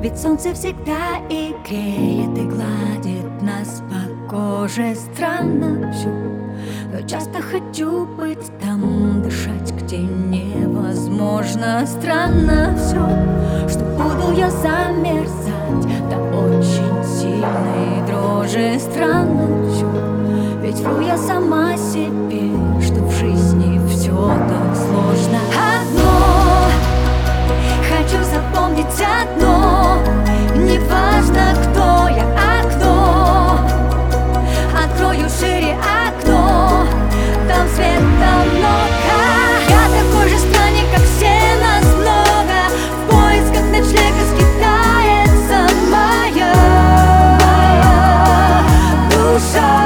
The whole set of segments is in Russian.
Ведь солнце всегда и греет, и гладит нас по коже. Странно все, но часто хочу быть там, дышать, где невозможно. Странно все, что буду я замерзать до очень сильной дрожи. Странно все, ведь вру я сама себе, что в жизни все так сложно. Одно хочу запомнить, одно: не важно, кто я, окно. Открою шире окно, там света много. Я такой же странник, как все, нас много. В поисках ночлега скитается моя душа.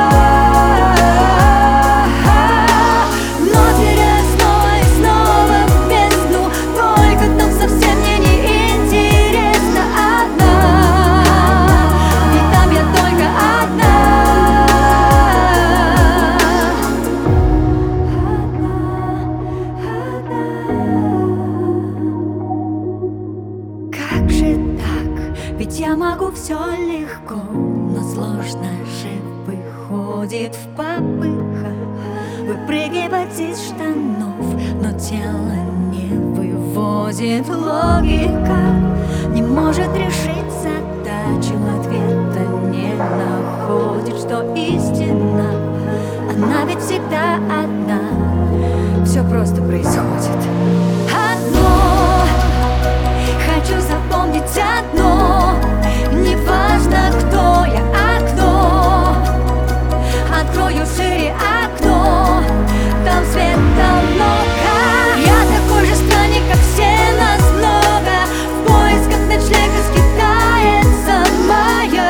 Ведь я могу все легко, но сложно же выходит в попыхах выпрыгивать из штанов, но тело не выводит. Логика не может решить задачу, ответа не находит, что истина, она ведь всегда одна. Все просто происходит. Одно хочу запомнить, одно: не важно, кто я, окно. Открою шире окно, там света много. Я такой же странник, как все, нас много. В поисках ночлега скитается моя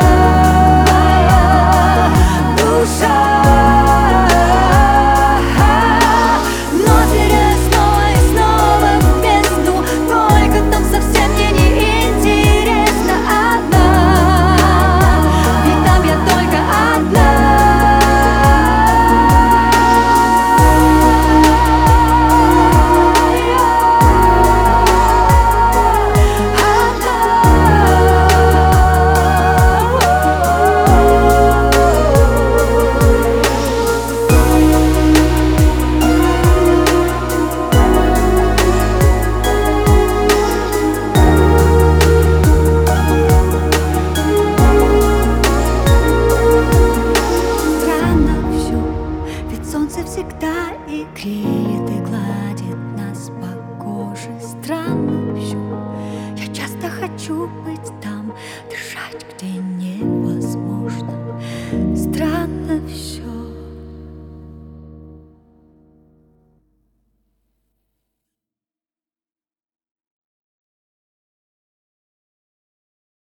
душа. Солнце всегда и греет, и гладит нас по коже. Странно все, я часто хочу быть там, дышать, где